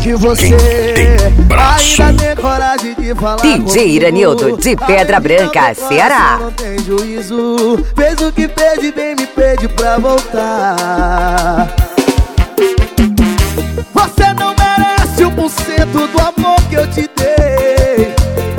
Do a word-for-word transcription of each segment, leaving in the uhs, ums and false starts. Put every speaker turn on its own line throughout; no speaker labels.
que você ainda tem coragem de falar
D J
comigo?
Iranildo de Pedra Branca, Ceará.
Não tem juízo, fez o que fez e bem me pede pra voltar. Você não merece um por cento do amor que eu te dei.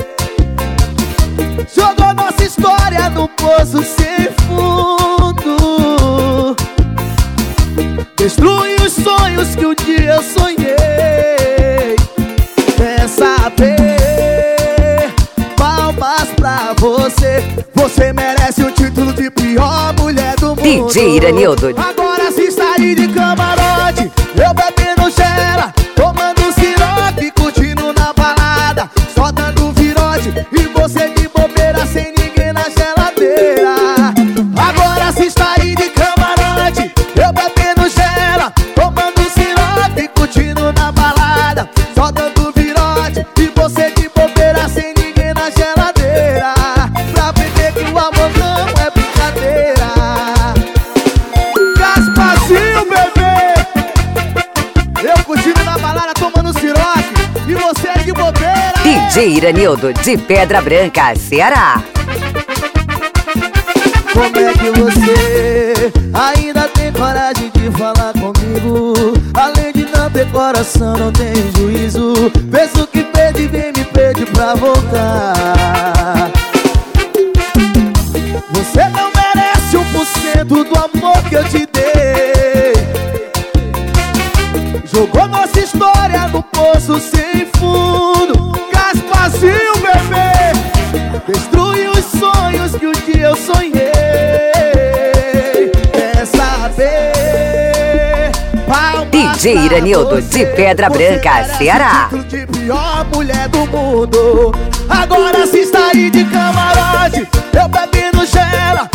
Jogou nossa história no poço sem fundo. Destrui os sonhos que um dia eu sonhei. Quer saber? Palmas pra você. Você merece o título de pior mulher do mundo.
D J Iranildo.
Agora se sair de camarote, eu bebendo gela, tomando sirope, curtindo na balada, só dando virote, e você de bobeira sem ninguém na geladeira. Agora se sair de camarote, eu bebendo gela, tomando sirope, curtindo na balada, só dando virote, e você de bobeira sem ninguém na geladeira. Pra aprender que o amor não é brincadeira. Gasparzinho, bebê! Eu curtindo na balada, tomando sirope, e você de bobeira.
D J Iranildo de Pedra Branca, Ceará.
Como é que você ainda tem coragem de falar comigo? Além de não ter coração, não tem juízo. Fez o que pede, vem me pede pra voltar. Você não merece um por cento do amor que eu te dei. Jogou nossa história no poço sem fundo. Gasparzinho, bebê, destruiu os sonhos que um dia eu sonhei. Quer saber?
D J Iranildo de Pedra Branca, Ceará.
De pior mulher do mundo. Agora se sair de camarote, eu bebendo gela,